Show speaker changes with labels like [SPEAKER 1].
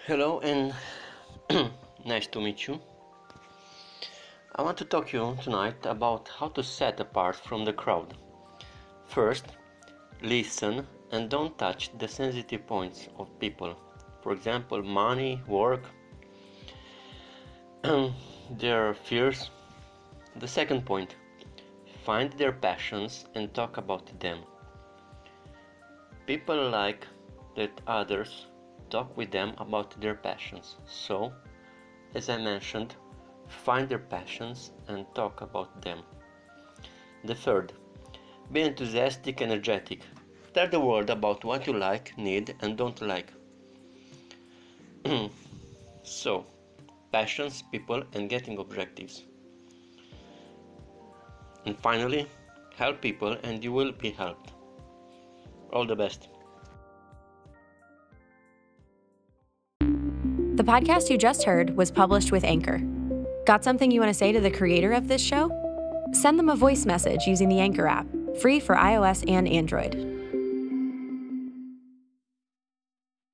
[SPEAKER 1] Hello and nice to meet you. I want to talk to you tonight about how to set apart from the crowd. First, listen and don't touch the sensitive points of people. For example, money, work, their fears. The second point, find their passions and talk about them. People like that others talk with them about their passions. So, as I mentioned, find their passions and talk about them. The third, be enthusiastic, energetic. Tell the world about what you like, need, and don't like. So, passions, people, and getting objectives. And finally, help people and you will be helped. All the best.
[SPEAKER 2] The podcast you just heard was published with Anchor. Got something you want to say to the creator of this show? Send them a voice message using the Anchor app, free for iOS and Android.